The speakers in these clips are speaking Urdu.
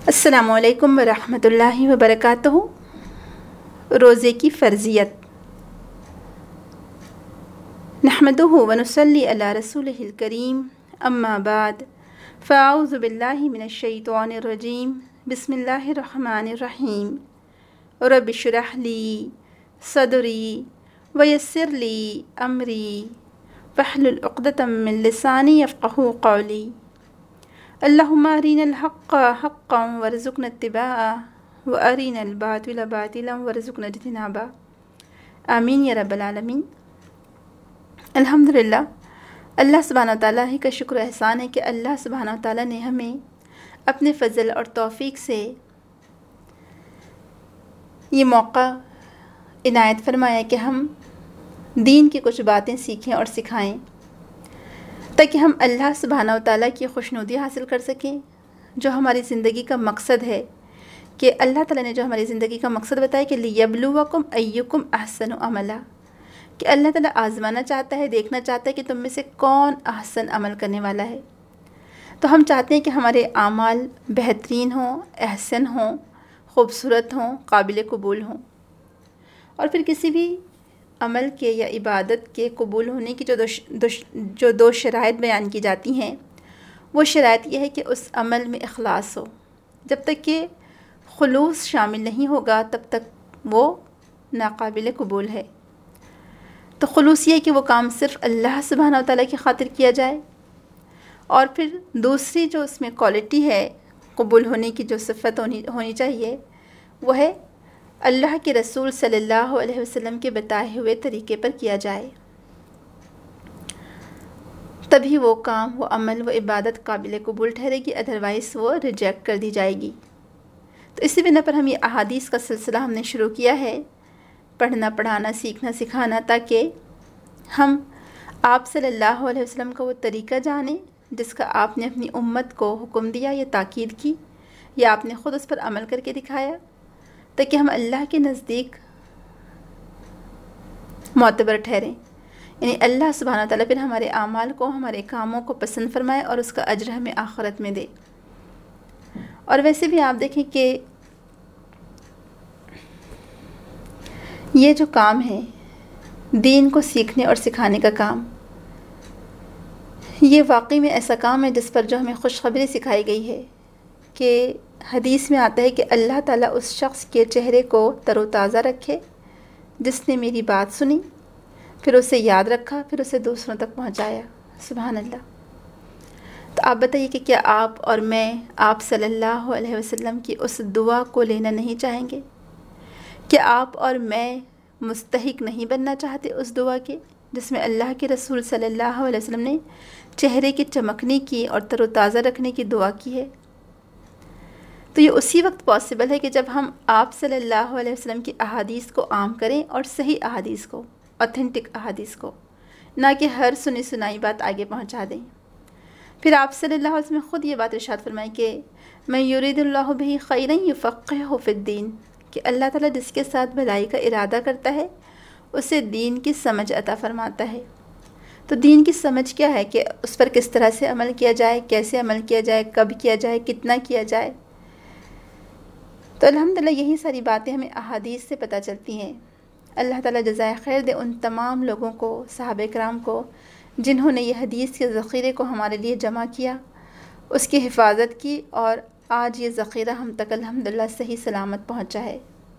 السلام علیکم ورحمۃ اللہ وبرکاتہ۔ روزے کی فرضیت۔ نحمدہ ونصلی علی رسولہ الکریم، اما بعد فاعوذ باللہ من الشیطان الرجیم، بسم اللہ الرحمن الرحیم۔ رب اشرح لی صدری ویسر لی امری واحلل عقدۃ من لسانی یفقہوا قولی۔ اللہم ارنا الحق حقا وارزقنا اتباعہ وارنا الباطل باطلا وارزقنا اجتنابہ، آمین یا رب العالمین۔ الحمدللہ، اللہ سبحانہ وتعالیٰ کا شکر و احسان ہے کہ اللہ سبحانہ وتعالیٰ نے ہمیں اپنے فضل اور توفیق سے یہ موقع عنایت فرمایا کہ ہم دین کی کچھ باتیں سیکھیں اور سکھائیں، تاکہ ہم اللہ سبحانہ وتعالیٰ کی خوشنودی حاصل کر سکیں، جو ہماری زندگی کا مقصد ہے۔ کہ اللہ تعالیٰ نے جو ہماری زندگی کا مقصد بتایا کہ لِیَبْلُوَکُمْ أَیُّکُمْ أَحْسَنُ عَمَلًا، کہ اللہ تعالیٰ آزمانا چاہتا ہے، دیکھنا چاہتا ہے کہ تم میں سے کون احسن عمل کرنے والا ہے۔ تو ہم چاہتے ہیں کہ ہمارے اعمال بہترین ہوں، احسن ہوں، خوبصورت ہوں، قابل قبول ہوں۔ اور پھر کسی بھی عمل کے یا عبادت کے قبول ہونے کی جو دو شرائط بیان کی جاتی ہیں، وہ شرائط یہ ہے کہ اس عمل میں اخلاص ہو۔ جب تک کہ خلوص شامل نہیں ہوگا تب تک وہ ناقابل قبول ہے۔ تو خلوص یہ ہے کہ وہ کام صرف اللہ سبحانہ وتعالیٰ کی خاطر کیا جائے۔ اور پھر دوسری جو اس میں کوالٹی ہے قبول ہونے کی، جو صفت ہونی چاہیے، وہ ہے اللہ کے رسول صلی اللہ علیہ وسلم کے بتائے ہوئے طریقے پر کیا جائے، تبھی وہ کام، وہ عمل، وہ عبادت قابل قبول ٹھہرے گی، ادروائز وہ ریجیکٹ کر دی جائے گی۔ تو اسی بنا پر ہم یہ احادیث کا سلسلہ ہم نے شروع کیا ہے، پڑھنا، پڑھانا، سیکھنا، سکھانا، تاکہ ہم آپ صلی اللہ علیہ وسلم کا وہ طریقہ جانیں جس کا آپ نے اپنی امت کو حکم دیا یا تاکید کی، یا آپ نے خود اس پر عمل کر کے دکھایا، تاکہ ہم اللہ کے نزدیک معتبر ٹھہریں۔ یعنی اللہ سبحانہ وتعالیٰ پھر ہمارے اعمال کو، ہمارے کاموں کو پسند فرمائے اور اس کا اجر ہمیں آخرت میں دے۔ اور ویسے بھی آپ دیکھیں کہ یہ جو کام ہے دین کو سیکھنے اور سکھانے کا کام، یہ واقعی میں ایسا کام ہے جس پر جو ہمیں خوشخبری سکھائی گئی ہے کہ حدیث میں آتا ہے کہ اللہ تعالیٰ اس شخص کے چہرے کو تر و تازہ رکھے جس نے میری بات سنی، پھر اسے یاد رکھا، پھر اسے دوسروں تک پہنچایا۔ سبحان اللہ۔ تو آپ بتائیے کہ کیا آپ اور میں آپ صلی اللہ علیہ وسلم کی اس دعا کو لینا نہیں چاہیں گے؟ کیا آپ اور میں مستحق نہیں بننا چاہتے اس دعا کے جس میں اللہ کے رسول صلی اللہ علیہ وسلم نے چہرے کے چمکنے کی اور تر و تازہ رکھنے کی دعا کی ہے؟ تو یہ اسی وقت پاسبل ہے کہ جب ہم آپ صلی اللہ علیہ وسلم کی احادیث کو عام کریں، اور صحیح احادیث کو، اوتھینٹک احادیث کو، نہ کہ ہر سنی سنائی بات آگے پہنچا دیں۔ پھر آپ صلی اللہ علیہ وسلم خود یہ بات ارشاد فرمائیں کہ میں یرید اللہ بہ خیرا یفقہہ فی الدین، کہ اللہ تعالیٰ جس کے ساتھ بھلائی کا ارادہ کرتا ہے اسے دین کی سمجھ عطا فرماتا ہے۔ تو دین کی سمجھ کیا ہے؟ کہ اس پر کس طرح سے عمل کیا جائے، کیسے عمل کیا جائے، کب کیا جائے، کتنا کیا جائے۔ تو الحمدللہ یہی ساری باتیں ہمیں احادیث سے پتہ چلتی ہیں۔ اللہ تعالیٰ جزائے خیر دے ان تمام لوگوں کو، صحابہ کرام کو، جنہوں نے یہ حدیث کے ذخیرے کو ہمارے لیے جمع کیا، اس کی حفاظت کی، اور آج یہ ذخیرہ ہم تک الحمدللہ صحیح سلامت پہنچا ہے۔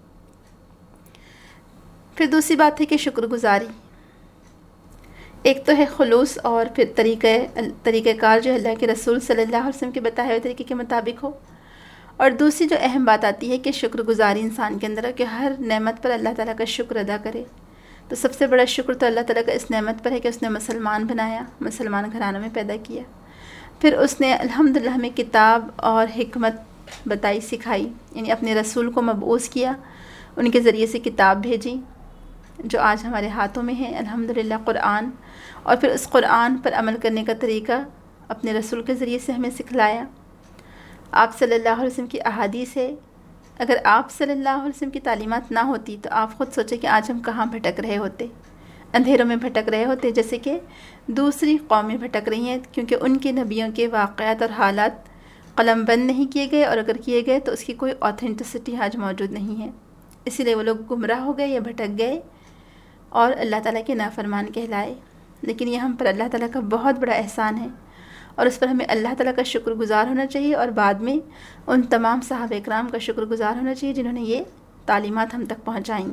پھر دوسری بات ہے کہ شکر گزاری۔ ایک تو ہے خلوص، اور پھر طریقہ کار جو اللہ کے رسول صلی اللہ علیہ وسلم کے بتائے ہوئے طریقے کے مطابق ہو۔ اور دوسری جو اہم بات آتی ہے کہ شکر گزاری انسان کے اندر ہے، کہ ہر نعمت پر اللہ تعالیٰ کا شکر ادا کرے۔ تو سب سے بڑا شکر تو اللہ تعالیٰ کا اس نعمت پر ہے کہ اس نے مسلمان بنایا، مسلمان گھرانوں میں پیدا کیا، پھر اس نے الحمدللہ ہمیں کتاب اور حکمت بتائی، سکھائی، یعنی اپنے رسول کو مبعوث کیا، ان کے ذریعے سے کتاب بھیجی جو آج ہمارے ہاتھوں میں ہے الحمدللہ، قرآن، اور پھر اس قرآن پر عمل کرنے کا طریقہ اپنے رسول کے ذریعے سے ہمیں سکھلایا۔ آپ صلی اللہ علیہ وسلم کی احادیث ہے۔ اگر آپ صلی اللہ علیہ وسلم کی تعلیمات نہ ہوتی تو آپ خود سوچیں کہ آج ہم کہاں بھٹک رہے ہوتے، اندھیروں میں بھٹک رہے ہوتے، جیسے کہ دوسری قومیں بھٹک رہی ہیں، کیونکہ ان کے نبیوں کے واقعات اور حالات قلم بند نہیں کیے گئے، اور اگر کیے گئے تو اس کی کوئی آتھینٹسٹی آج موجود نہیں ہے۔ اسی لیے وہ لوگ گمراہ ہو گئے یا بھٹک گئے اور اللہ تعالیٰ کے نافرمان کہلائے۔ لیکن یہ ہم پر اللہ تعالیٰ کا بہت بڑا احسان ہے، اور اس پر ہمیں اللہ تعالیٰ کا شکر گزار ہونا چاہیے، اور بعد میں ان تمام صحابہ کرام کا شکر گزار ہونا چاہیے جنہوں نے یہ تعلیمات ہم تک پہنچائیں۔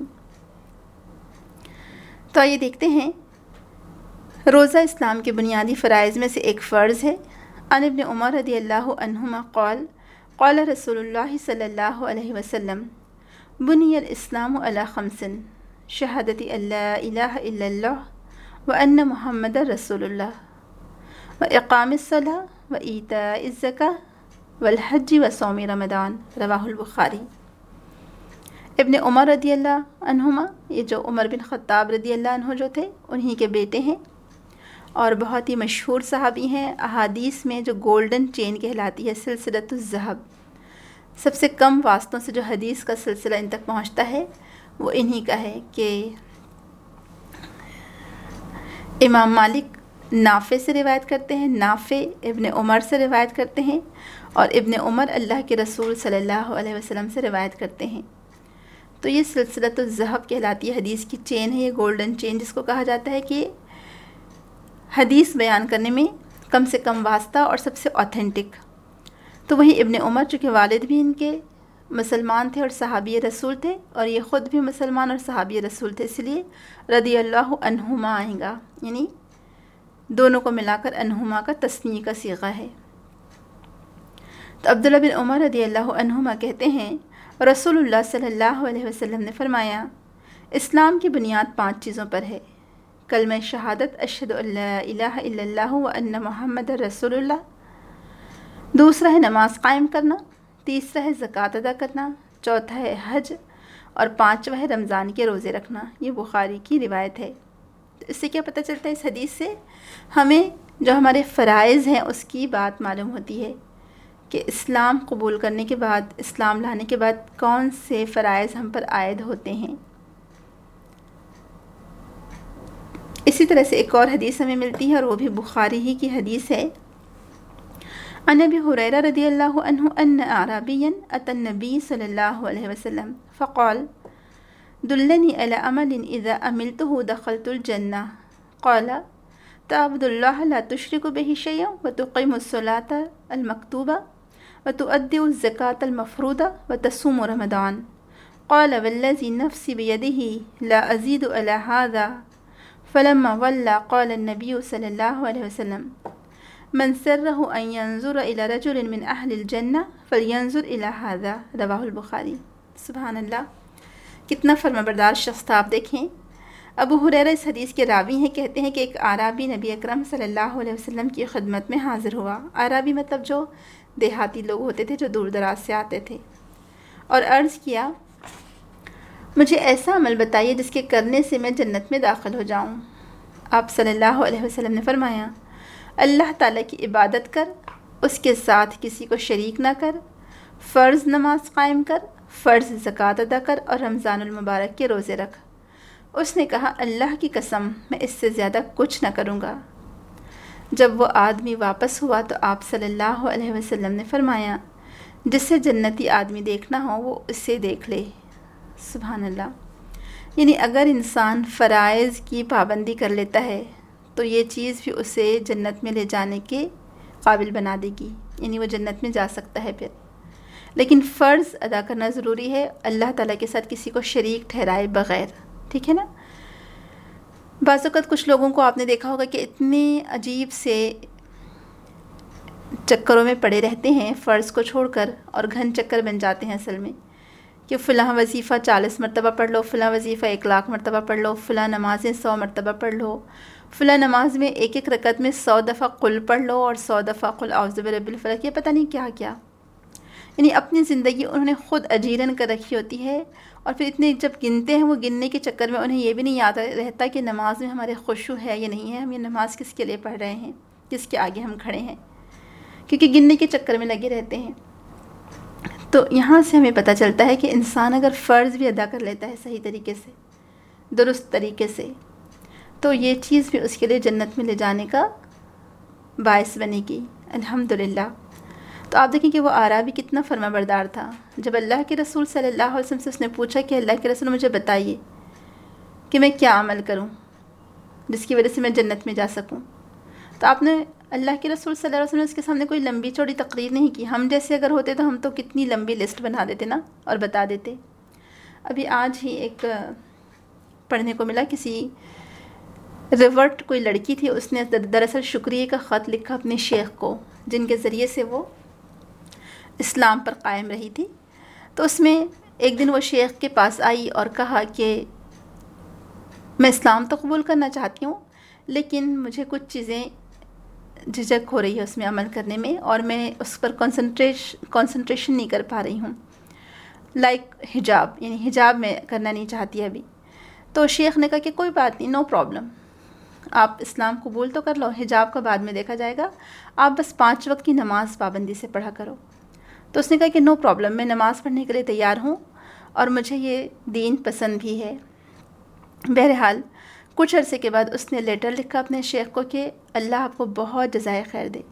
تو آئیے دیکھتے ہیں، روزہ اسلام کے بنیادی فرائض میں سے ایک فرض ہے۔ عن ابن عمر رضی اللہ عنہما قال قال رسول اللہ صلی اللہ علیہ وسلم بنی الاسلام علی خمس شہادت ان لا الہ الا اللہ وان محمد رسول اللہ واقام الصلاۃ وایتاء الزکاۃ والحج وصوم رمضان، رواہ البخاری۔ ابن عمر رضی اللہ عنہما، یہ جو عمر بن خطاب رضی اللہ عنہ جو تھے، انہی کے بیٹے ہیں اور بہت ہی مشہور صحابی ہیں۔ احادیث میں جو گولڈن چین کہلاتی ہے، سلسلۃ الذہب، سب سے کم واسطوں سے جو حدیث کا سلسلہ ان تک پہنچتا ہے وہ انہی کا ہے کہ امام مالک نافع سے روایت کرتے ہیں، نافع ابن عمر سے روایت کرتے ہیں، اور ابن عمر اللہ کے رسول صلی اللہ علیہ وسلم سے روایت کرتے ہیں۔ تو یہ سلسلۃ الذہب کہلاتی ہے، حدیث کی چین ہے، یہ گولڈن چین جس کو کہا جاتا ہے، کہ حدیث بیان کرنے میں کم سے کم واسطہ اور سب سے اوتھینٹک۔ تو وہی ابن عمر، چونکہ والد بھی ان کے مسلمان تھے اور صحابی رسول تھے، اور یہ خود بھی مسلمان اور صحابی رسول تھے، اس لیے رضی اللہ عنہما آئیں گا، یعنی دونوں کو ملا کر عنہما کا تثنیہ کا صیغہ ہے۔ تو عبداللہ بن عمر رضی اللہ عنہما کہتے ہیں، رسول اللہ صلی اللہ علیہ وسلم نے فرمایا، اسلام کی بنیاد 5 چیزوں پر ہے: کلمہ شہادت اشہد ان لا الہ الا اللہ وان محمد رسول اللہ، دوسرا ہے نماز قائم کرنا، تیسرا ہے زکوٰۃ ادا کرنا، چوتھا ہے حج، اور 5واں ہے رمضان کے روزے رکھنا۔ یہ بخاری کی روایت ہے۔ تو اس سے کیا پتہ چلتا ہے؟ اس حدیث سے ہمیں جو ہمارے فرائض ہیں اس کی بات معلوم ہوتی ہے کہ اسلام قبول کرنے کے بعد، اسلام لانے کے بعد کون سے فرائض ہم پر عائد ہوتے ہیں۔ اسی طرح سے ایک اور حدیث ہمیں ملتی ہے، اور وہ بھی بخاری ہی کی حدیث ہے۔ عن ابی ہریرہ رضی اللہ عنہ ان اعرابیا اتى النبی صلی اللہ علیہ وسلم فقال دلنی علی عمل اذا عملته دخلت الجنہ، قال تعبد اللہ لا تشرک به شیئا وتقیم الصلاة المکتوبہ وتؤدی الزکاة المفروضہ وتصوم رمضان، قال والذی نفسی بیدہ لا ازید علی هذا، فلما ولى قال النبی صلی اللہ علیہ وسلم من سرہ ان ينظر الى رجل من اہل الجنہ فلینظر الى هذا، رواہ البخاری۔ سبحان اللہ، کتنا فرمانبردار شخص تھا، آپ دیکھیں۔ ابو ہریرہ اس حدیث کے راوی ہیں، کہتے ہیں کہ ایک اعرابی نبی اکرم صلی اللہ علیہ وسلم کی خدمت میں حاضر ہوا۔ اعرابی مطلب جو دیہاتی لوگ ہوتے تھے، جو دور دراز سے آتے تھے، اور عرض کیا، مجھے ایسا عمل بتائیے جس کے کرنے سے میں جنت میں داخل ہو جاؤں۔ آپ صلی اللہ علیہ وسلم نے فرمایا، اللہ تعالیٰ کی عبادت کر، اس کے ساتھ کسی کو شریک نہ کر، فرض نماز قائم کر، فرض زکوٰۃ ادا کر، اور رمضان المبارک کے روزے رکھ۔ اس نے کہا، اللہ کی قسم میں اس سے زیادہ کچھ نہ کروں گا۔ جب وہ آدمی واپس ہوا تو آپ صلی اللہ علیہ وسلم نے فرمایا، جسے جنتی آدمی دیکھنا ہو وہ اسے دیکھ لے۔ سبحان اللہ، یعنی اگر انسان فرائض کی پابندی کر لیتا ہے تو یہ چیز بھی اسے جنت میں لے جانے کے قابل بنا دے گی، یعنی وہ جنت میں جا سکتا ہے پھر۔ لیکن فرض ادا کرنا ضروری ہے، اللہ تعالیٰ کے ساتھ کسی کو شریک ٹھہرائے بغیر، ٹھیک ہے نا۔ بعض اوقات کچھ لوگوں کو آپ نے دیکھا ہوگا کہ اتنے عجیب سے چکروں میں پڑے رہتے ہیں فرض کو چھوڑ کر، اور گھن چکر بن جاتے ہیں اصل میں، کہ فلاں وظیفہ 40 مرتبہ پڑھ لو، فلاں وظیفہ 1,00,000 مرتبہ پڑھ لو، فلاں نمازیں 100 مرتبہ پڑھ لو، فلاں نماز میں ایک رکعت میں 100 دفعہ قل پڑھ لو اور 100 دفعہ قل اعوذ برب الفلق، یہ پتہ نہیں کیا کیا، یعنی اپنی زندگی انہوں نے خود اجیرن کر رکھی ہوتی ہے، اور پھر اتنے جب گنتے ہیں وہ گننے کے چکر میں انہیں یہ بھی نہیں یاد رہتا کہ نماز میں ہمارے خشوع ہے یا نہیں ہے، ہم یہ نماز کس کے لیے پڑھ رہے ہیں، کس کے آگے ہم کھڑے ہیں، کیونکہ گننے کے چکر میں لگے رہتے ہیں۔ تو یہاں سے ہمیں پتہ چلتا ہے کہ انسان اگر فرض بھی ادا کر لیتا ہے صحیح طریقے سے، درست طریقے سے، تو یہ چیز بھی اس کے لیے جنت میں لے جانے کا باعث بنے گی، الحمدللہ۔ تو آپ دیکھیں کہ وہ اعرابی کتنا فرما بردار تھا. جب اللہ کے رسول صلی اللہ علیہ وسلم سے اس نے پوچھا کہ اللہ کے رسول مجھے بتائیے کہ میں کیا عمل کروں جس کی وجہ سے میں جنت میں جا سکوں، تو آپ نے اللہ کے رسول صلی اللہ علیہ وسلم نے اس کے سامنے کوئی لمبی چوڑی تقریر نہیں کی. ہم جیسے اگر ہوتے تو ہم تو کتنی لمبی لسٹ بنا دیتے نا اور بتا دیتے. ابھی آج ہی ایک پڑھنے کو ملا، کسی ریورٹ کوئی لڑکی تھی، اس نے دراصل شکریہ کا خط لکھا اپنے شیخ کو جن کے ذریعے سے وہ اسلام پر قائم رہی تھی. تو اس میں ایک دن وہ شیخ کے پاس آئی اور کہا کہ میں اسلام تو قبول کرنا چاہتی ہوں لیکن مجھے کچھ چیزیں جھجک ہو رہی ہے اس میں عمل کرنے میں، اور میں اس پر کنسنٹریشن نہیں کر پا رہی ہوں، لائک حجاب، یعنی حجاب میں کرنا نہیں چاہتی ابھی. تو شیخ نے کہا کہ کوئی بات نہیں، نو پرابلم، آپ اسلام قبول تو کر لو، حجاب کا بعد میں دیکھا جائے گا، آپ بس 5 وقت کی نماز پابندی سے پڑھا کرو. تو اس نے کہا کہ نو پرابلم، میں نماز پڑھنے کے لیے تیار ہوں اور مجھے یہ دین پسند بھی ہے. بہرحال کچھ عرصے کے بعد اس نے لیٹر لکھا اپنے شیخ کو کہ اللہ آپ کو بہت جزائے خیر دے.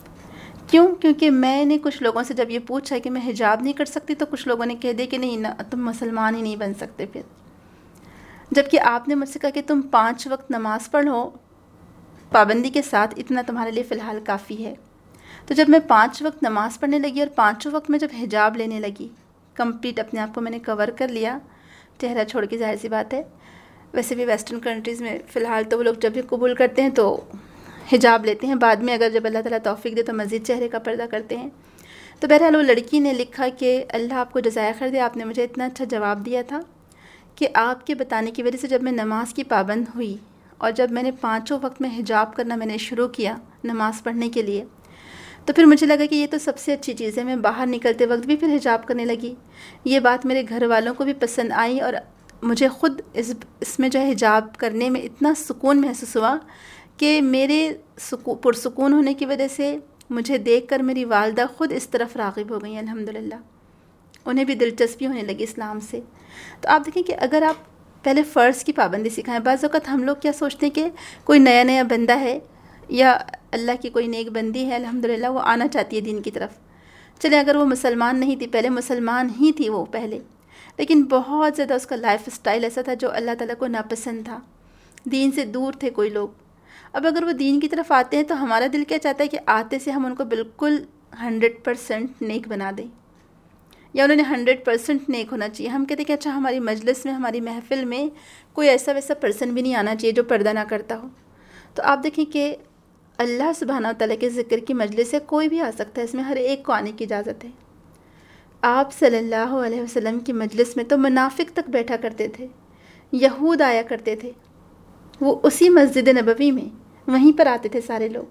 کیونکہ میں نے کچھ لوگوں سے جب یہ پوچھا کہ میں حجاب نہیں کر سکتی تو کچھ لوگوں نے کہہ دیا کہ نہیں، تم مسلمان ہی نہیں بن سکتے پھر، جبکہ آپ نے مجھ سے کہا کہ تم 5 وقت نماز پڑھو پابندی کے ساتھ، اتنا تمہارے لیے فی الحال کافی ہے. تو جب میں 5 وقت نماز پڑھنے لگی اور 5 وقت میں جب حجاب لینے لگی، کمپلیٹ اپنے آپ کو میں نے کور کر لیا، چہرہ چھوڑ کے، ظاہر سی بات ہے. ویسے بھی ویسٹرن کنٹریز میں فی الحال تو وہ لوگ جب بھی قبول کرتے ہیں تو حجاب لیتے ہیں، بعد میں اگر جب اللہ تعالیٰ توفیق دے تو مزید چہرے کا پردہ کرتے ہیں. تو بہرحال وہ لڑکی نے لکھا کہ اللہ آپ کو جزائے خیر دے، آپ نے مجھے اتنا اچھا جواب دیا تھا کہ آپ کے بتانے کی وجہ سے جب میں نماز کی پابند ہوئی اور جب میں نے 5 وقت میں حجاب کرنا میں نے شروع کیا نماز پڑھنے کے لیے، تو پھر مجھے لگا کہ یہ تو سب سے اچھی چیز ہے. میں باہر نکلتے وقت بھی پھر حجاب کرنے لگی. یہ بات میرے گھر والوں کو بھی پسند آئی اور مجھے خود اس میں جو ہے حجاب کرنے میں اتنا سکون محسوس ہوا کہ میرے پرسکون ہونے کی وجہ سے مجھے دیکھ کر میری والدہ خود اس طرف راغب ہو گئی الحمدللہ، انہیں بھی دلچسپی ہونے لگی اسلام سے. تو آپ دیکھیں کہ اگر آپ پہلے فرض کی پابندی سکھائیں، بعض اوقات ہم لوگ کیا سوچتے ہیں کہ کوئی نیا بندہ ہے یا اللہ کی کوئی نیک بندی ہے الحمدللہ، وہ آنا چاہتی ہے دین کی طرف. چلیں اگر وہ مسلمان نہیں تھی، پہلے مسلمان ہی تھی وہ پہلے، لیکن بہت زیادہ اس کا لائف سٹائل ایسا تھا جو اللہ تعالیٰ کو ناپسند تھا، دین سے دور تھے کوئی لوگ. اب اگر وہ دین کی طرف آتے ہیں تو ہمارا دل کیا چاہتا ہے کہ آتے سے ہم ان کو بالکل 100% نیک بنا دیں، یا انہوں نے 100% نیک ہونا چاہیے. ہم کہتے ہیں کہ اچھا ہماری مجلس میں، ہماری محفل میں کوئی ایسا ویسا پرسن بھی نہیں آنا چاہیے جو پردہ نہ کرتا ہو. تو آپ دیکھیں کہ اللہ سبحانہ وتعالیٰ کے ذکر کی مجلس سے کوئی بھی آ سکتا ہے، اس میں ہر ایک کو آنے کی اجازت ہے. آپ صلی اللہ علیہ وسلم کی مجلس میں تو منافق تک بیٹھا کرتے تھے، یہود آیا کرتے تھے، وہ اسی مسجد نبوی میں وہیں پر آتے تھے سارے لوگ.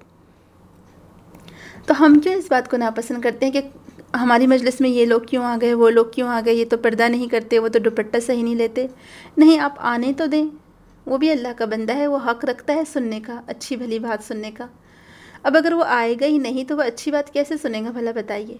تو ہم کیوں اس بات کو ناپسند کرتے ہیں کہ ہماری مجلس میں یہ لوگ کیوں آ گئے، وہ لوگ کیوں آ گئے، یہ تو پردہ نہیں کرتے، وہ تو دوپٹہ صحیح نہیں لیتے. نہیں، آپ آنے تو دیں، وہ بھی اللہ کا بندہ ہے، وہ حق رکھتا ہے سننے کا، اچھی بھلی بات سننے کا. اب اگر وہ آئے گا ہی نہیں تو وہ اچھی بات کیسے سنے گا بھلا بتائیے.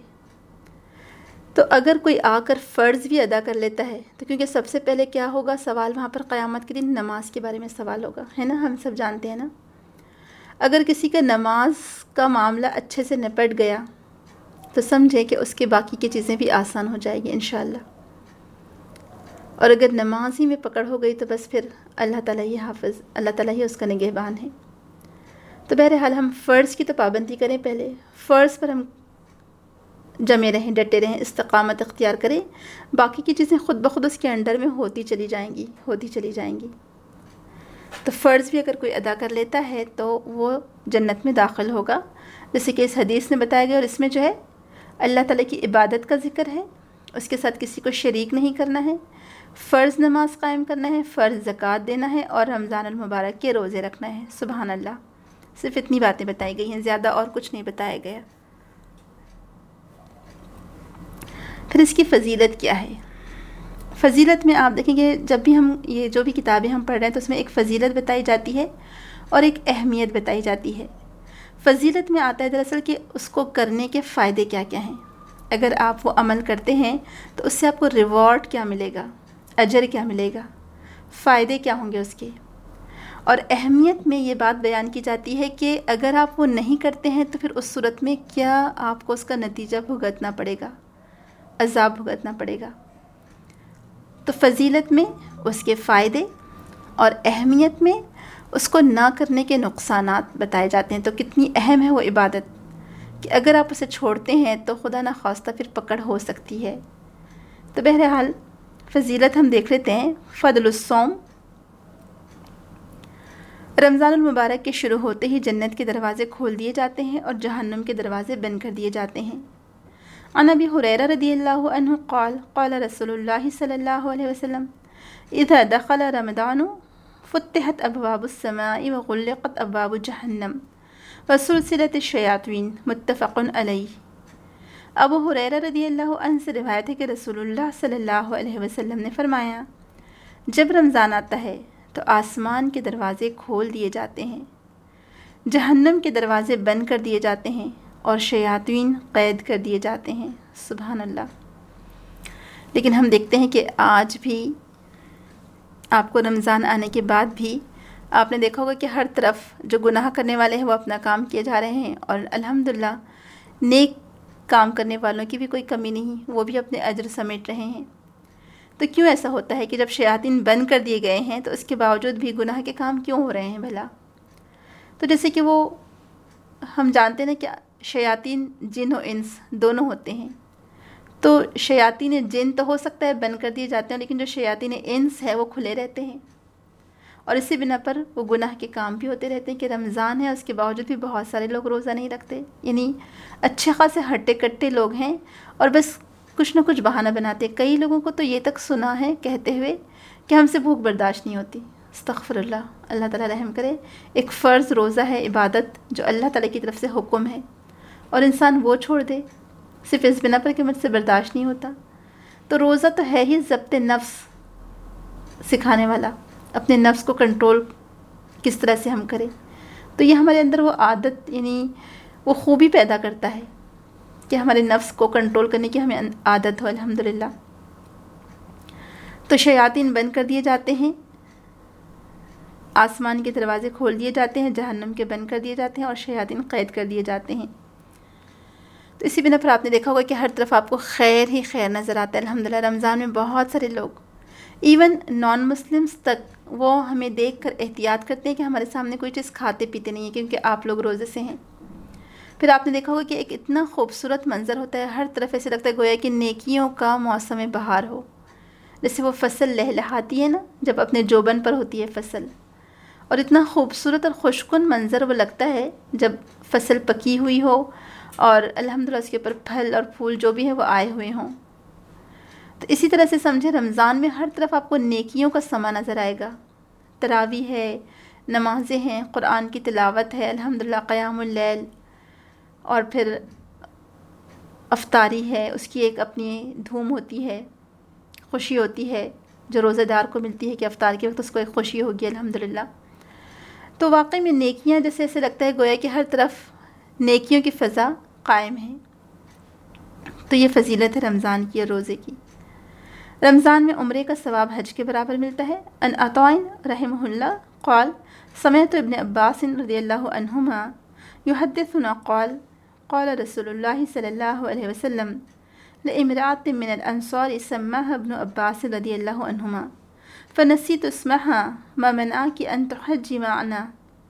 تو اگر کوئی آ کر فرض بھی ادا کر لیتا ہے تو کیونکہ سب سے پہلے کیا ہوگا سوال وہاں پر قیامت کے دن نماز کے بارے میں سوال ہوگا، ہے نا، ہم سب جانتے ہیں نا. اگر کسی کا نماز کا معاملہ اچھے سے نپٹ گیا تو سمجھے کہ اس کے باقی کی چیزیں بھی آسان ہو جائے گی انشاءاللہ. اور اگر نماز ہی میں پکڑ ہو گئی تو بس پھر اللہ تعالیٰ ہی حافظ، اللہ تعالیٰ ہی اس کا نگہبان ہے. تو بہرحال ہم فرض کی تو پابندی کریں، پہلے فرض پر ہم جمے رہیں، ڈٹے رہیں، استقامت اختیار کریں، باقی کی چیزیں خود بخود اس کے انڈر میں ہوتی چلی جائیں گی. تو فرض بھی اگر کوئی ادا کر لیتا ہے تو وہ جنت میں داخل ہوگا، جیسے کہ اس حدیث میں بتایا گیا. اور اس میں جو ہے اللہ تعالیٰ کی عبادت کا ذکر ہے، اس کے ساتھ کسی کو شریک نہیں کرنا ہے، فرض نماز قائم کرنا ہے، فرض زکوٰۃ دینا ہے، اور رمضان المبارک کے روزے رکھنا ہے. سبحان اللہ، صرف اتنی باتیں بتائی گئی ہیں، زیادہ اور کچھ نہیں بتایا گیا. پھر اس کی فضیلت کیا ہے؟ فضیلت میں آپ دیکھیں گے جب بھی ہم یہ جو بھی کتابیں ہم پڑھ رہے ہیں تو اس میں ایک فضیلت بتائی جاتی ہے اور ایک اہمیت بتائی جاتی ہے. فضیلت میں آتا ہے دراصل کہ اس کو کرنے کے فائدے کیا کیا ہیں، اگر آپ وہ عمل کرتے ہیں تو اس سے آپ کو ریوارڈ کیا ملے گا، اجر کیا ملے گا، فائدے کیا ہوں گے اس کے. اور اہمیت میں یہ بات بیان کی جاتی ہے کہ اگر آپ وہ نہیں کرتے ہیں تو پھر اس صورت میں کیا آپ کو اس کا نتیجہ بھگتنا پڑے گا، عذاب بھگتنا پڑے گا۔ تو فضیلت میں اس کے فائدے اور اہمیت میں اس کو نہ کرنے کے نقصانات بتائے جاتے ہیں۔ تو کتنی اہم ہے وہ عبادت کہ اگر آپ اسے چھوڑتے ہیں تو خدا نخواستہ پھر پکڑ ہو سکتی ہے۔ تو بہرحال فضیلت ہم دیکھ لیتے ہیں۔ فضل الصوم، رمضان المبارک کے شروع ہوتے ہی جنت کے دروازے کھول دیے جاتے ہیں اور جہنم کے دروازے بند کر دیے جاتے ہیں۔ عن ابی ہریرہ رضی اللہ عنہ قال قال رسول اللہ صلی اللہ علیہ وسلم اذا دخل رمضان فتحت ابواب السماء وغلقت ابواب جہنم وسلسلت الشیاطین، متفق علیہ۔ ابو ہریرہ رضی اللہ عنہ سے روایت ہے کہ رسول اللہ صلی اللہ علیہ وسلم نے فرمایا، جب رمضان آتا ہے تو آسمان کے دروازے کھول دیے جاتے ہیں، جہنم کے دروازے بند کر دیے جاتے ہیں اور شیاطین قید کر دیے جاتے ہیں۔ سبحان اللہ۔ لیکن ہم دیکھتے ہیں کہ آج بھی آپ کو رمضان آنے کے بعد بھی آپ نے دیکھا ہوگا کہ ہر طرف جو گناہ کرنے والے ہیں وہ اپنا کام کیے جا رہے ہیں، اور الحمدللہ نیک کام کرنے والوں کی بھی کوئی کمی نہیں، وہ بھی اپنے اجر سمیٹ رہے ہیں۔ تو کیوں ایسا ہوتا ہے کہ جب شیاطین بند کر دیے گئے ہیں تو اس کے باوجود بھی گناہ کے کام کیوں ہو رہے ہیں بھلا؟ تو جیسے کہ وہ ہم جانتے ہیں کہ شیاطین جن و انس دونوں ہوتے ہیں، تو شیاطین جن تو ہو سکتا ہے بند کر دیے جاتے ہیں، لیکن جو شیاطین انس ہے وہ کھلے رہتے ہیں، اور اسی بنا پر وہ گناہ کے کام بھی ہوتے رہتے ہیں کہ رمضان ہے اس کے باوجود بھی بہت سارے لوگ روزہ نہیں رکھتے، یعنی اچھے خاصے ہٹے کٹے لوگ ہیں اور بس کچھ نہ کچھ بہانہ بناتے۔ کئی لوگوں کو تو یہ تک سنا ہے کہتے ہوئے کہ ہم سے بھوک برداشت نہیں ہوتی۔ استغفر اللہ، اللہ تعالیٰ رحم کرے۔ ایک فرض روزہ ہے، عبادت جو اللہ تعالیٰ کی طرف سے حکم ہے، اور انسان وہ چھوڑ دے صرف اس بنا پر کہ مجھ سے برداشت نہیں ہوتا۔ تو روزہ تو ہے ہی ضبط نفس سکھانے والا، اپنے نفس کو کنٹرول کس طرح سے ہم کریں۔ تو یہ ہمارے اندر وہ عادت، یعنی وہ خوبی پیدا کرتا ہے کہ ہمارے نفس کو کنٹرول کرنے کی ہمیں عادت ہو، الحمدللہ۔ تو شیاطین بند کر دیے جاتے ہیں، آسمان کے دروازے کھول دیے جاتے ہیں، جہنم کے بند کر دیے جاتے ہیں اور شیاطین قید کر دیے جاتے ہیں۔ تو اسی بنا پر آپ نے دیکھا ہوگا کہ ہر طرف آپ کو خیر ہی خیر نظر آتا ہے۔ الحمدللہ رمضان میں بہت سارے لوگ، ایون نان مسلمز تک، وہ ہمیں دیکھ کر احتیاط کرتے ہیں کہ ہمارے سامنے کوئی چیز کھاتے پیتے نہیں ہیں کیونکہ آپ لوگ روزے سے ہیں۔ پھر آپ نے دیکھا ہوگا کہ ایک اتنا خوبصورت منظر ہوتا ہے، ہر طرف ایسے لگتا ہے گویا کہ نیکیوں کا موسم بہار ہو، جیسے وہ فصل لہلہاتی ہے نا جب اپنے جوبن پر ہوتی ہے فصل، اور اتنا خوبصورت اور خوشکن منظر وہ لگتا ہے جب فصل پکی ہوئی ہو اور الحمدللہ اس کے اوپر پھل اور پھول جو بھی ہیں وہ آئے ہوئے ہوں۔ تو اسی طرح سے سمجھے رمضان میں ہر طرف آپ کو نیکیوں کا سما نظر آئے گا۔ تراویح ہے، نمازیں ہیں، قرآن کی تلاوت ہے، الحمدللہ قیام اللیل، اور پھر افطاری ہے، اس کی ایک اپنی دھوم ہوتی ہے، خوشی ہوتی ہے جو روزہ دار کو ملتی ہے کہ افطار کے وقت اس کو ایک خوشی ہوگی، الحمدللہ۔ تو واقعی میں نیکیاں جیسے ایسے لگتا ہے گویا کہ ہر طرف نیکیوں کی فضا قائم ہے۔ تو یہ فضیلت ہے رمضان کی اور روزے کی۔ رمضان میں عمرے کا ثواب حج کے برابر ملتا ہے۔ ان عطاء رحمہ اللہ قال سمعت ابن عباس رضی اللہ عنہما یحدثنا قال قال رسول اللہ صلی اللہ علیہ وسلم لامرأة من الأنصار سماها ابن عباس رضی اللہ عنہما فنسيت اسمها ما منعك أن تحجي معنا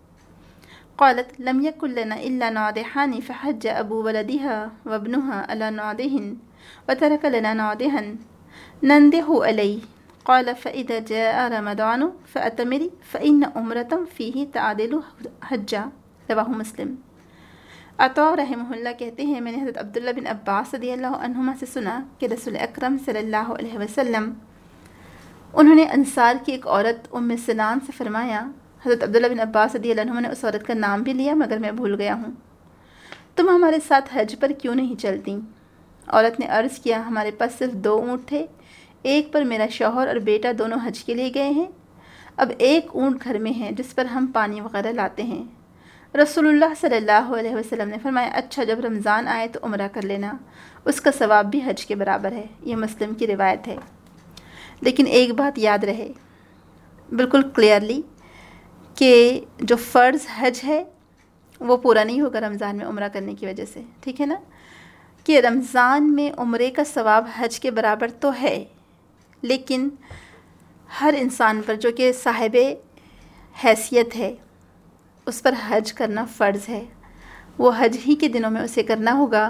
قالت لم يكن لنا إلا ناضحان فحج أبو ولدها وابنها على ناضح وترك لنا ناضحا ننضح عليه قال فإذا جاء رمضان فأتمري فإن عمرة فيه تعدل حجا رواہ مسلم۔ عطاء رحمہ اللہ کہتے ہیں میں نے حضرت عبداللہ بن عباس رضی اللہ عنہما سے سنا کہ رسول اکرم صلی اللہ علیہ وسلم انہوں نے انصار کی ایک عورت ام سنان سے فرمایا، حضرت عبداللہ بن عباس رضی اللہ عنہ نے اس عورت کا نام بھی لیا مگر میں بھول گیا ہوں، تم ہمارے ساتھ حج پر کیوں نہیں چلتی؟ عورت نے عرض کیا ہمارے پاس صرف 2 اونٹ تھے، ایک پر میرا شوہر اور بیٹا دونوں حج کے لیے گئے ہیں، اب ایک اونٹ گھر میں ہے جس پر ہم پانی وغیرہ لاتے ہیں۔ رسول اللہ صلی اللہ علیہ وسلم نے فرمایا اچھا جب رمضان آئے تو عمرہ کر لینا، اس کا ثواب بھی حج کے برابر ہے۔ یہ مسلم کی روایت ہے۔ لیکن ایک بات یاد رہے بالکل کلیئرلی کہ جو فرض حج ہے وہ پورا نہیں ہوگا رمضان میں عمرہ کرنے کی وجہ سے، ٹھیک ہے نا، کہ رمضان میں عمرے کا ثواب حج کے برابر تو ہے، لیکن ہر انسان پر جو کہ صاحب حیثیت ہے اس پر حج کرنا فرض ہے، وہ حج ہی کے دنوں میں اسے کرنا ہوگا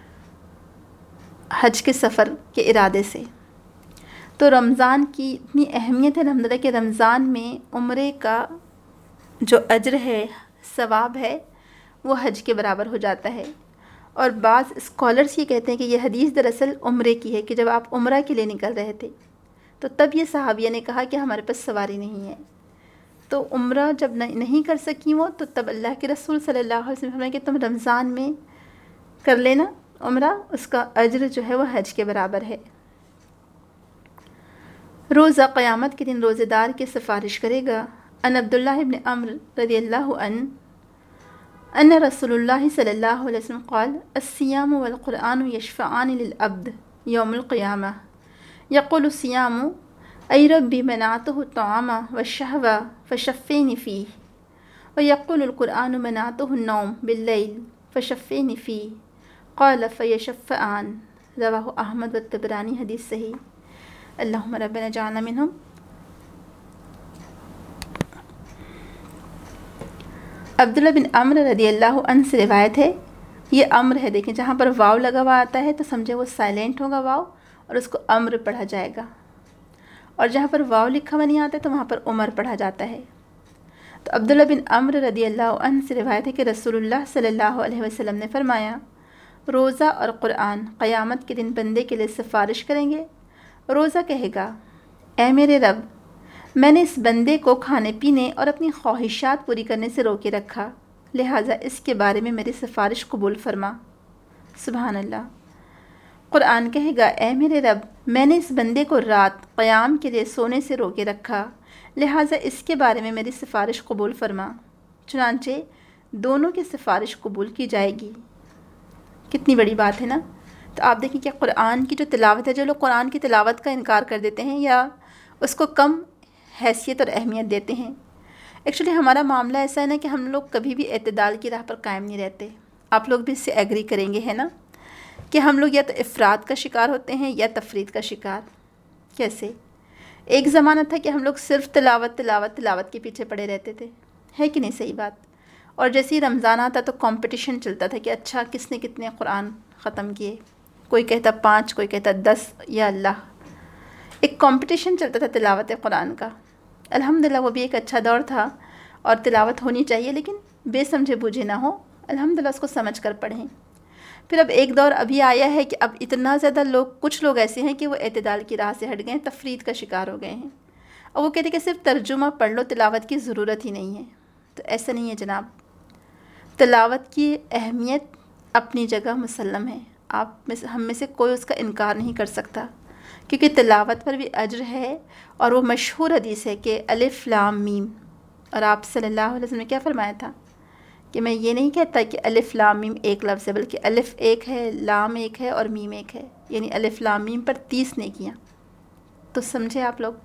حج کے سفر کے ارادے سے۔ تو رمضان کی اتنی اہمیت ہے الحمدللہ کہ رمضان میں عمرے کا جو اجر ہے، ثواب ہے، وہ حج کے برابر ہو جاتا ہے۔ اور بعض اسکالرس یہ کہتے ہیں کہ یہ حدیث دراصل عمرے کی ہے، کہ جب آپ عمرہ کے لیے نکل رہے تھے تو تب یہ صحابیہ نے کہا کہ ہمارے پاس سواری نہیں ہے، تو عمرہ جب نہیں کر سکی وہ، تو تب اللہ کے رسول صلی اللہ علیہ وسلم نے فرمایا کہ تم رمضان میں کر لینا عمرہ، اس کا اجر جو ہے وہ حج کے برابر ہے۔ روزہ قیامت کے دن روزے دار کی سفارش کرے گا۔ ان عبداللہ ابن عمرو رضی اللہ عنہ ان رسول اللہ صلی اللہ علیہ وسلم قال الصیام والقرآن یشفعان للعبد یوم القیامہ یقول الصیام ای ربی منعته الطعام والشہوہ فشفینی فیہ ویقول القرآن منعته النوم باللیل فشفینی فیہ قال فیشفعان، رواہ احمد والطبرانی، حدیث صحیح۔ اللہم ربنا اجعلنا منہم۔ عبداللہ بن عمرو رضی اللہ عنہ سے روایت ہے، یہ امر ہے، دیکھیں جہاں پر واو لگا ہوا آتا ہے تو سمجھے وہ سائلنٹ ہوگا واو اور اس کو امر پڑھا جائے گا، اور جہاں پر واو لکھا ہوا نہیں آتا ہے تو وہاں پر عمر پڑھا جاتا ہے۔ تو عبداللہ بن عمرو رضی اللہ عنہ سے روایت ہے کہ رسول اللہ صلی اللہ علیہ وسلم نے فرمایا، روزہ اور قرآن قیامت کے دن بندے کے لیے سفارش کریں گے۔ روزہ کہے گا، اے میرے رب، میں نے اس بندے کو کھانے پینے اور اپنی خواہشات پوری کرنے سے روکے رکھا، لہٰذا اس کے بارے میں میری سفارش قبول فرما۔ سبحان اللہ۔ قرآن کہے گا، اے میرے رب، میں نے اس بندے کو رات قیام کے لیے سونے سے روکے رکھا، لہٰذا اس کے بارے میں میری سفارش قبول فرما۔ چنانچہ دونوں کی سفارش قبول کی جائے گی۔ کتنی بڑی بات ہے نا۔ تو آپ دیکھیں کہ قرآن کی جو تلاوت ہے، جو لوگ قرآن کی تلاوت کا انکار کر دیتے ہیں یا اس کو کم حیثیت اور اہمیت دیتے ہیں، ایکچولی ہمارا معاملہ ایسا ہے نا کہ ہم لوگ کبھی بھی اعتدال کی راہ پر قائم نہیں رہتے۔ آپ لوگ بھی اس سے ایگری کریں گے، ہے نا، کہ ہم لوگ یا تو افراد کا شکار ہوتے ہیں یا تفرید کا شکار۔ کیسے؟ ایک زمانہ تھا کہ ہم لوگ صرف تلاوت کے پیچھے پڑے رہتے تھے، ہے کہ نہیں صحیح بات؟ اور جیسے ہی رمضان آتا تو کمپٹیشن چلتا تھا کہ اچھا کس نے کتنے قرآن ختم کیے، کوئی کہتا 5، کوئی کہتا 10، یا اللہ، ایک کمپٹیشن چلتا تھا تلاوت قرآن کا۔ الحمدللہ وہ بھی ایک اچھا دور تھا، اور تلاوت ہونی چاہیے لیکن بے سمجھے بوجھے نہ ہو، الحمدللہ اس کو سمجھ کر پڑھیں۔ پھر اب ایک دور ابھی آیا ہے کہ اب اتنا زیادہ کچھ لوگ ایسے ہیں کہ وہ اعتدال کی راہ سے ہٹ گئے ہیں، تفرید کا شکار ہو گئے ہیں، اور وہ کہتے ہیں کہ صرف ترجمہ پڑھ لو، تلاوت کی ضرورت ہی نہیں ہے۔ تو ایسا نہیں ہے جناب، تلاوت کی اہمیت اپنی جگہ مسلم ہے، ہم میں سے کوئی اس کا انکار نہیں کر سکتا، کیونکہ تلاوت پر بھی اجر ہے، اور وہ مشہور حدیث ہے کہ الف لام میم، اور آپ صلی اللہ علیہ وسلم نے کیا فرمایا تھا کہ میں یہ نہیں کہتا کہ الف لام میم ایک لفظ ہے، بلکہ الف ایک ہے، لام ایک ہے اور میم ایک ہے، یعنی الف لام میم پر 30 نیکیاں۔ تو سمجھے آپ لوگ،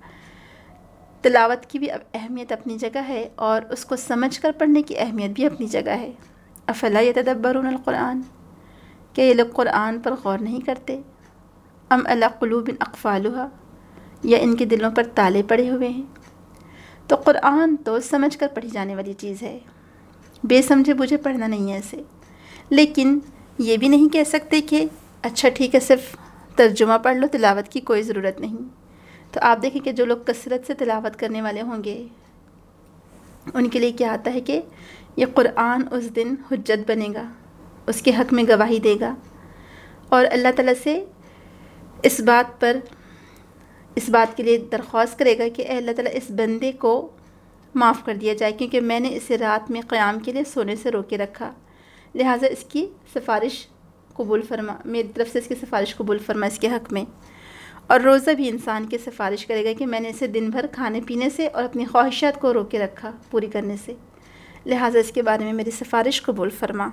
تلاوت کی بھی اہمیت اپنی جگہ ہے، اور اس کو سمجھ کر پڑھنے کی اہمیت بھی اپنی جگہ ہے۔ افلا یتدبرون القرآن، کہ یہ لوگ قرآن پر غور نہیں کرتے؟ ام علی قلوب اقفالها، یا ان کے دلوں پر تالے پڑے ہوئے ہیں؟ تو قرآن تو سمجھ کر پڑھی جانے والی چیز ہے، بے سمجھے بوجھے پڑھنا نہیں ہے اسے۔ لیکن یہ بھی نہیں کہہ سکتے کہ اچھا ٹھیک ہے صرف ترجمہ پڑھ لو، تلاوت کی کوئی ضرورت نہیں۔ تو آپ دیکھیں کہ جو لوگ کثرت سے تلاوت کرنے والے ہوں گے، ان کے لیے کیا آتا ہے کہ یہ قرآن اس دن حجت بنے گا، اس کے حق میں گواہی دے گا، اور اللہ تعالیٰ سے اس بات کے لیے درخواست کرے گا کہ اے اللہ تعالیٰ اس بندے کو معاف کر دیا جائے، کیونکہ میں نے اسے رات میں قیام کے لیے سونے سے روکے رکھا، لہٰذا اس کی سفارش قبول فرما، میری طرف سے اس کی سفارش قبول فرما اس کے حق میں۔ اور روزہ بھی انسان کی سفارش کرے گا کہ میں نے اسے دن بھر کھانے پینے سے اور اپنی خواہشات کو روکے رکھا پوری کرنے سے، لہٰذا اس کے بارے میں میری سفارش قبول فرما۔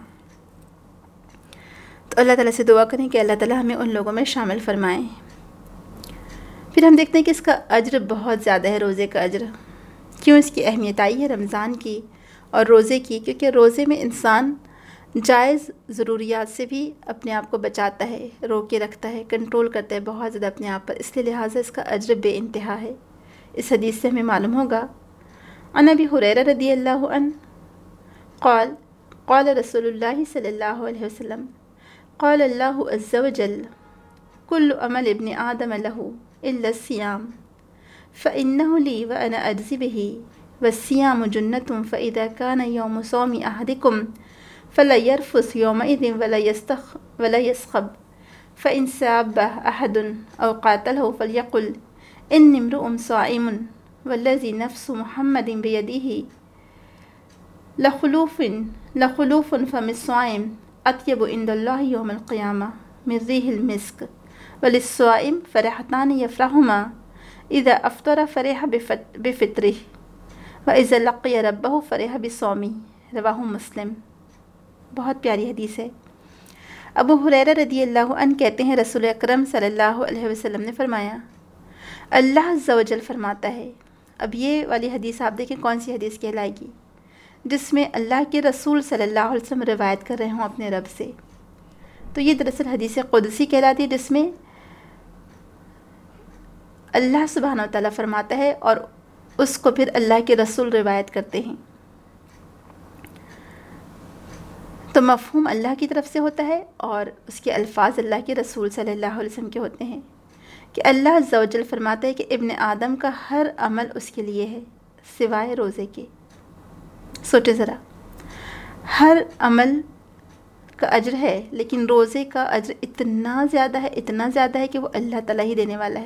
تو اللہ تعالیٰ سے دعا کریں کہ اللہ تعالیٰ ہمیں ان لوگوں میں شامل فرمائیں۔ پھر ہم دیکھتے ہیں کہ اس کا اجر بہت زیادہ ہے، روزے کا اجر کیوں اس کی اہمیت آئی ہے رمضان کی اور روزے کی؟ کیونکہ روزے میں انسان جائز ضروریات سے بھی اپنے آپ کو بچاتا ہے، روک کے رکھتا ہے، کنٹرول کرتا ہے بہت زیادہ اپنے آپ پر، اس لیے لہٰذا اس کا اجر بے انتہا ہے۔ اس حدیث سے ہمیں معلوم ہوگا عن ابی ہریرہ رضی اللہ عنہ قال قال رسول اللہ صلی اللہ علیہ وسلم قال اللہ عز وجل کل عمل ابن آدم له الا الصیام فإنه لي وأنا أجزي به والصيام جنة فإذا كان يوم صوم أحدكم فلا يرفث يومئذ ولا يسخب فإن ساب أحد أو قاتله فليقل إني امرؤ صائم والذي نفس محمد بيده لخلوف فم الصائم أطيب عند الله يوم القيامة من ريح المسك وللصائم فرحتان يفرحهما إذا أفطر فرح بفطره وإذا لقي ربه فرح بصومه رواہ مسلم۔ بہت پیاری حدیث ہے۔ ابو ہریرہ رضی اللہ عنہ کہتے ہیں رسول اکرم صلی اللہ علیہ وسلم نے فرمایا، اللہ عز و جل فرماتا ہے۔ اب یہ والی حدیث آپ دیکھیں کون سی حدیث کہلائے گی؟ جس میں اللہ کے رسول صلی اللہ علیہ وسلم روایت کر رہے ہوں اپنے رب سے۔ تو یہ دراصل حدیث قدسی کہلاتی ہے، جس میں اللہ سبحانہ و تعالیٰ فرماتا ہے اور اس کو پھر اللہ کے رسول روایت کرتے ہیں۔ تو مفہوم اللہ کی طرف سے ہوتا ہے اور اس کے الفاظ اللہ کے رسول صلی اللہ علیہ وسلم کے ہوتے ہیں کہ اللہ عز و جل فرماتا ہے کہ ابن آدم کا ہر عمل اس کے لیے ہے سوائے روزے کے۔ سوچے ذرا، ہر عمل کا اجر ہے لیکن روزے کا اجر اتنا زیادہ ہے کہ وہ اللہ تعالیٰ ہی دینے والا ہے۔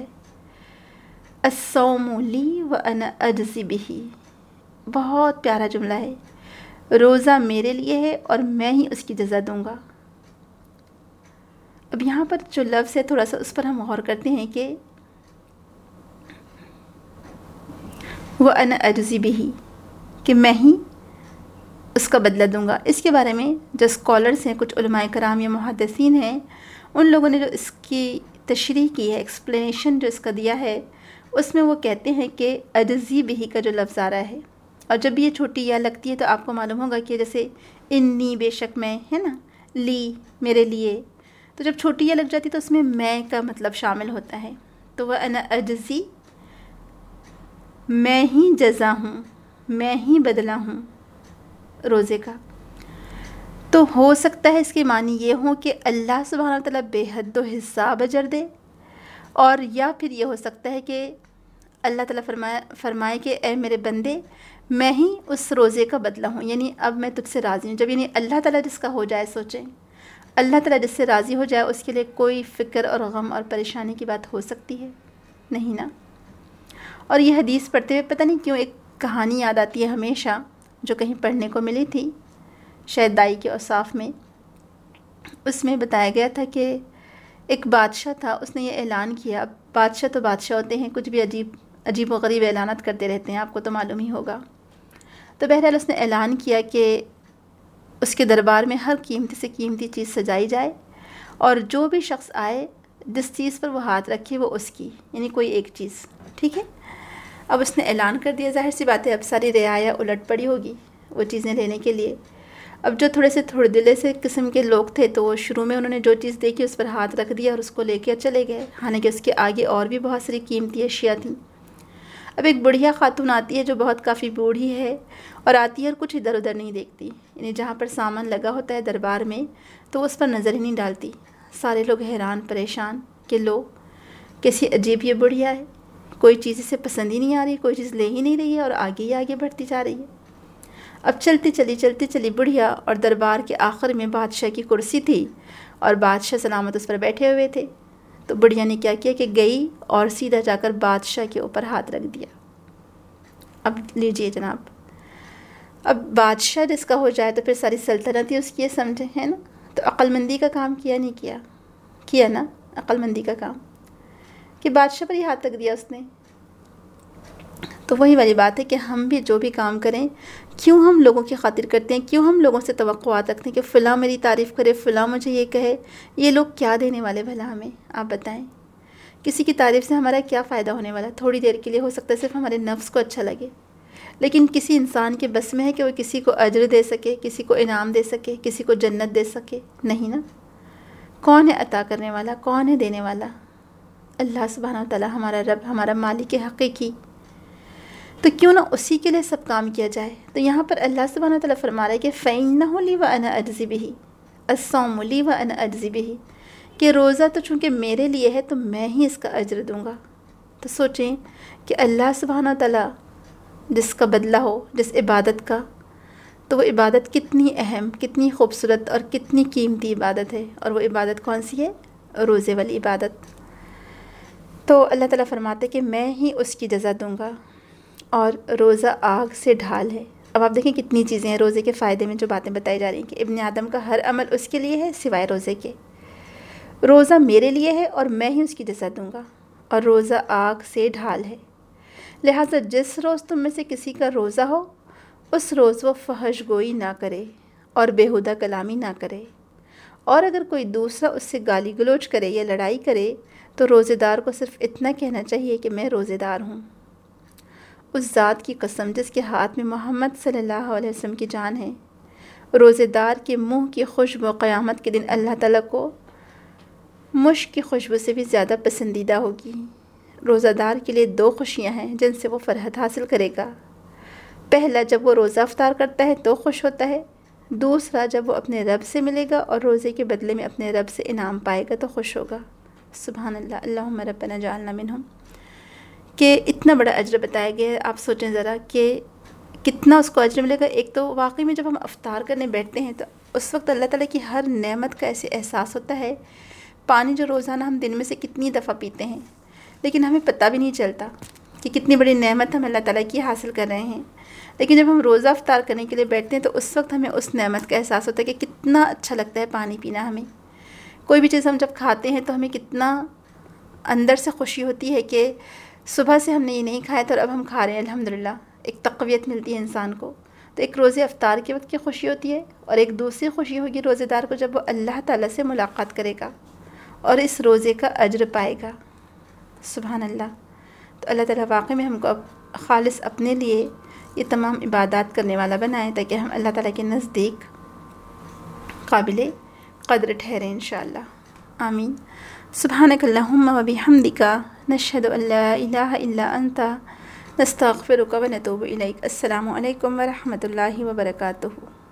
الصوم لی وانا اجزی بہ، بہت پیارا جملہ ہے۔ روزہ میرے لیے ہے اور میں ہی اس کی جزا دوں گا۔ اب یہاں پر جو لفظ ہے تھوڑا سا اس پر ہم غور کرتے ہیں کہ وَأَنَا أَجْزِي بِهِ، کہ میں ہی اس کا بدلہ دوں گا۔ اس کے بارے میں جو اسکالرس ہیں، کچھ علماء کرام یا محدثین ہیں، ان لوگوں نے جو اس کی تشریح کی ہے، ایکسپلینیشن جو اس کا دیا ہے، اس میں وہ کہتے ہیں کہ اجزی بہی کا جو لفظ آ رہا ہے، اور جب یہ چھوٹی یا لگتی ہے تو آپ کو معلوم ہوگا کہ جیسے انی بے شک میں ہے نا، لی میرے لیے، تو جب چھوٹی یا لگ جاتی تو اس میں میں کا مطلب شامل ہوتا ہے۔ تو وہ انا اجزی، میں ہی جزا ہوں، میں ہی بدلہ ہوں روزے کا۔ تو ہو سکتا ہے اس کے معنی یہ ہوں کہ اللہ سبحانہ وتعالیٰ بے حد و حساب اجر دے، اور یا پھر یہ ہو سکتا ہے کہ اللہ تعالیٰ فرمائے کہ اے میرے بندے، میں ہی اس روزے کا بدلہ ہوں، یعنی اب میں تجھ سے راضی ہوں۔ جب یعنی اللہ تعالیٰ جس کا ہو جائے، سوچیں اللہ تعالیٰ جس سے راضی ہو جائے، اس کے لیے کوئی فکر اور غم اور پریشانی کی بات ہو سکتی ہے؟ نہیں نا۔ اور یہ حدیث پڑھتے ہوئے پتہ نہیں کیوں ایک کہانی یاد آتی ہے ہمیشہ، جو کہیں پڑھنے کو ملی تھی، شاید دائی کے اوصاف میں۔ اس میں بتایا گیا تھا کہ ایک بادشاہ تھا، اس نے یہ اعلان کیا۔ اب بادشاہ تو بادشاہ ہوتے ہیں، کچھ بھی عجیب و غریب اعلانات کرتے رہتے ہیں، آپ کو تو معلوم ہی ہوگا۔ تو بہرحال اس نے اعلان کیا کہ اس کے دربار میں ہر قیمتی سے قیمتی چیز سجائی جائے، اور جو بھی شخص آئے جس چیز پر وہ ہاتھ رکھے وہ اس کی، یعنی کوئی ایک چیز، ٹھیک ہے۔ اب اس نے اعلان کر دیا، ظاہر سی بات ہے اب ساری رعایا الٹ پڑی ہوگی وہ چیزیں لینے کے لیے۔ اب جو تھوڑے دلے سے قسم کے لوگ تھے تو وہ شروع میں انہوں نے جو چیز دیکھی اس پر ہاتھ رکھ دیا اور اس کو لے کے چلے گئے، حالانکہ اس کے آگے اور بھی بہت ساری قیمتی اشیاء تھیں۔ اب ایک بڑھیا خاتون آتی ہے جو بہت کافی بوڑھی ہے، اور آتی ہے اور کچھ ادھر ادھر نہیں دیکھتی، یعنی جہاں پر سامان لگا ہوتا ہے دربار میں تو اس پر نظر ہی نہیں ڈالتی۔ سارے لوگ حیران پریشان کہ لو کیسی عجیب یہ بڑھیا ہے، کوئی چیز اسے پسند ہی نہیں آ رہی، کوئی چیز لے ہی نہیں رہی ہے اور آگے ہی آگے بڑھتی جا رہی ہے۔ اب چلتی چلی بڑھیا، اور دربار کے آخر میں بادشاہ کی کرسی تھی اور بادشاہ سلامت اس پر بیٹھے ہوئے تھے۔ تو بڑھیا نے کیا کیا کہ گئی اور سیدھا جا کر بادشاہ کے اوپر ہاتھ رکھ دیا۔ اب لیجئے جناب، اب بادشاہ جس کا ہو جائے تو پھر ساری سلطنت ہی اس کی سمجھے، ہے نا۔ تو عقل مندی کا کام کیا نہیں کیا نا، عقل مندی کا کام کہ بادشاہ پر ہی ہاتھ رکھ دیا اس نے۔ تو وہی والی بات ہے کہ ہم بھی جو بھی کام کریں، کیوں ہم لوگوں کی خاطر کرتے ہیں، کیوں ہم لوگوں سے توقعات رکھتے ہیں کہ فلاں میری تعریف کرے، فلاں مجھے یہ کہے۔ یہ لوگ کیا دینے والے بھلا ہمیں، آپ بتائیں؟ کسی کی تعریف سے ہمارا کیا فائدہ ہونے والا؟ تھوڑی دیر کے لیے ہو سکتا ہے صرف ہمارے نفس کو اچھا لگے، لیکن کسی انسان کے بس میں ہے کہ وہ کسی کو اجر دے سکے، کسی کو انعام دے سکے، کسی کو جنت دے سکے؟ نہیں نا۔ کون ہے عطا کرنے والا؟ کون ہے دینے والا؟ اللہ سبحانہ وتعالی، ہمارا رب، ہمارا مالک حقیقی۔ تو کیوں نہ اسی کے لیے سب کام کیا جائے؟ تو یہاں پر اللہ سبحانہ وتعالی فرما رہا ہے کہ فَإِنَّهُ لِي وَأَنَا أَجْزِي بِهِ الصَّوْمُ لِي وَأَنَا أَجْزِي بِهِ، کہ روزہ تو چونکہ میرے لیے ہے تو میں ہی اس کا اجر دوں گا۔ تو سوچیں کہ اللہ سبحانہ وتعالی جس کا بدلہ ہو، جس عبادت کا، تو وہ عبادت کتنی اہم، کتنی خوبصورت اور کتنی قیمتی عبادت ہے۔ اور وہ عبادت کون سی ہے؟ روزے والی عبادت۔ تو اللہ تعالیٰ فرماتے کہ میں ہی اس کی جزا دوں گا، اور روزہ آگ سے ڈھال ہے۔ اب آپ دیکھیں کتنی چیزیں ہیں روزے کے فائدے میں جو باتیں بتائی جا رہی ہیں کہ ابن آدم کا ہر عمل اس کے لیے ہے سوائے روزے کے۔ روزہ میرے لیے ہے اور میں ہی اس کی جزا دوں گا، اور روزہ آگ سے ڈھال ہے۔ لہٰذا جس روز تم میں سے کسی کا روزہ ہو، اس روز وہ فحش گوئی نہ کرے اور بیہودہ کلامی نہ کرے، اور اگر کوئی دوسرا اس سے گالی گلوچ کرے یا لڑائی کرے تو روزے دار کو صرف اتنا کہنا چاہیے کہ میں روزے دار ہوں۔ اس ذات کی قسم جس کے ہاتھ میں محمد صلی اللہ علیہ وسلم کی جان ہے، روزے دار کے منہ کی خوشبو قیامت کے دن اللہ تعالیٰ کو مشک کی خوشبو سے بھی زیادہ پسندیدہ ہوگی۔ روزہ دار کے لیے 2 خوشیاں ہیں جن سے وہ فرحت حاصل کرے گا۔ پہلا، جب وہ روزہ افطار کرتا ہے تو خوش ہوتا ہے۔ دوسرا، جب وہ اپنے رب سے ملے گا اور روزے کے بدلے میں اپنے رب سے انعام پائے گا تو خوش ہوگا۔ سبحان اللہ، اللہم ربنا جعلنا منہم۔ کہ اتنا بڑا اجر بتایا گیا ہے، آپ سوچیں ذرا کہ کتنا اس کو اجر ملے گا۔ ایک تو واقعی میں جب ہم افطار کرنے بیٹھتے ہیں تو اس وقت اللہ تعالیٰ کی ہر نعمت کا ایسے احساس ہوتا ہے۔ پانی جو روزانہ ہم دن میں سے کتنی دفعہ پیتے ہیں، لیکن ہمیں پتہ بھی نہیں چلتا کہ کتنی بڑی نعمت ہم اللہ تعالیٰ کی حاصل کر رہے ہیں۔ لیکن جب ہم روزہ افطار کرنے کے لیے بیٹھتے ہیں تو اس وقت ہمیں اس نعمت کا احساس ہوتا ہے کہ کتنا اچھا لگتا ہے پانی پینا۔ ہمیں کوئی بھی چیز ہم جب کھاتے ہیں تو ہمیں کتنا اندر سے خوشی ہوتی ہے کہ صبح سے ہم نے یہ نہیں کھایا تھا اور اب ہم کھا رہے ہیں الحمدللہ۔ ایک تقویت ملتی ہے انسان کو۔ تو ایک روزے افطار کے وقت کی خوشی ہوتی ہے، اور ایک دوسری خوشی ہوگی روزے دار کو جب وہ اللہ تعالیٰ سے ملاقات کرے گا اور اس روزے کا اجر پائے گا۔ سبحان اللہ۔ تو اللہ تعالیٰ واقعی میں ہم کو خالص اپنے لیے یہ تمام عبادات کرنے والا بنائے تاکہ ہم اللہ تعالیٰ کے نزدیک قابل قدر ٹھہریں انشاءاللہ۔ آمین۔ سبحانک اللہم و بحمدک، نشہد ان لا الہ الا انت، نستغفرک و نتوب الیک۔ السلام علیکم ورحمۃ اللہ وبرکاتہ۔